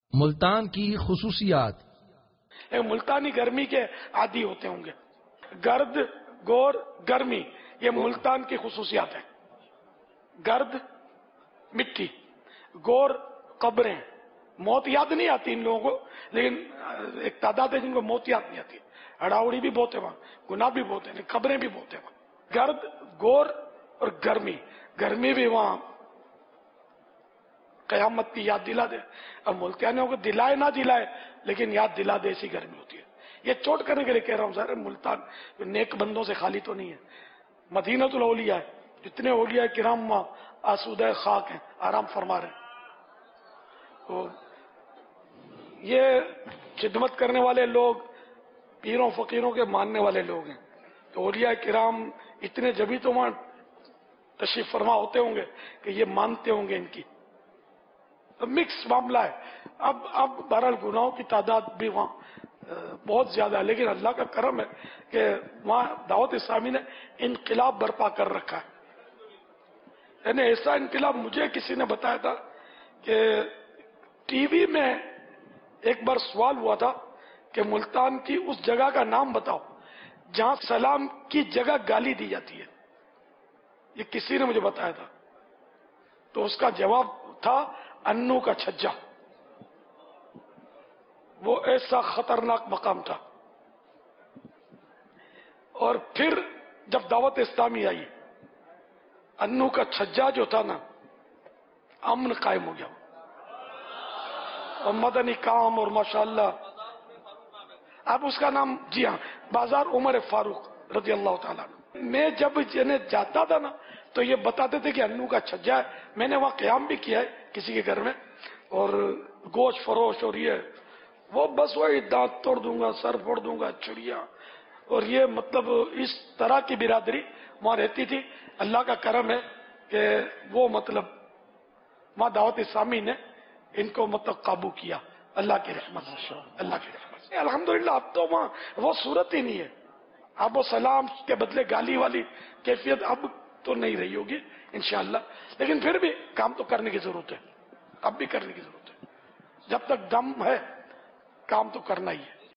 ملتان کی خصوصیات۔ ملتانی گرمی کے عادی ہوتے ہوں گے، گرد، گور، گرمی، یہ ملتان کی خصوصیات ہیں۔ گرد مٹی، گور قبریں، موت یاد نہیں آتی ان لوگوں کو، لیکن ایک تعداد ہے جن کو موت یاد نہیں آتی، ہڑاوڑی بھی بہت ہے وہاں، گناہ بھی بہت ہے، قبریں بھی بہت ہیں وہاں۔ گرد، گور اور گرمی، گرمی بھی وہاں قیامت کی یاد دلا دے۔ اب ملتانیوں کو دلائے نہ دلائے لیکن یاد دلا دے، ایسی گرمی ہوتی ہے۔ یہ چوٹ کرنے کے لیے کہہ رہا ہوں سر، ملتان نیک بندوں سے خالی تو نہیں ہے، مدینۃ الاولیاء ہے، جتنے اولیاء کرام وہاں آسودہ خاک ہیں، آرام فرما رہے ہیں۔ تو یہ خدمت کرنے والے لوگ پیروں فقیروں کے ماننے والے لوگ ہیں، تو اولیاء کرام اتنے جبھی تو وہاں تشریف فرما ہوتے ہوں گے کہ یہ مانتے ہوں گے ان کی۔ تو مکس معاملہ ہے۔ اب بہرحال گناہوں کی تعداد بھی وہاں بہت زیادہ ہے، لیکن اللہ کا کرم ہے کہ وہاں دعوت اسلامی نے انقلاب برپا کر رکھا ہے۔ یعنی ایسا انقلاب مجھے کسی نے بتایا تھا کہ ٹی وی میں ایک بار سوال ہوا تھا کہ ملتان کی اس جگہ کا نام بتاؤ جہاں سلام کی جگہ گالی دی جاتی ہے، یہ کسی نے مجھے بتایا تھا۔ تو اس کا جواب تھا انو کا چھجا۔ وہ ایسا خطرناک مقام تھا۔ اور پھر جب دعوت اسلامی آئی، انو کا چھجا جو تھا نا، امن قائم ہو گیا، اور مدنی کام، اور ماشاءاللہ اب اس کا نام، جی ہاں، بازار عمر فاروق رضی اللہ تعالیٰ عنہ۔ میں جب جاتا تھا نا تو یہ بتاتے تھے کہ انو کا چھجا ہے۔ میں نے وہاں قیام بھی کیا ہے کسی کے گھر میں، اور گوشت فروش اور یہ وہ بس وہی دانت توڑ دوں گا، سر پھوڑ دوں گا، چڑیا، اور یہ مطلب اس طرح کی برادری وہاں رہتی تھی۔ اللہ کا کرم ہے کہ وہ مطلب وہاں دعوت اسلامی نے ان کو مطلب قابو کیا، اللہ کی رحمت سے، اللہ کی رحمت سے الحمدللہ۔ اب تو وہاں وہ صورت ہی نہیں ہے، اب وہ سلام کے بدلے گالی والی کیفیت اب تو نہیں رہی ہوگی انشاءاللہ، لیکن پھر بھی کام تو کرنے کی ضرورت ہے، اب بھی کرنے کی ضرورت ہے۔ جب تک دم ہے کام تو کرنا ہی ہے۔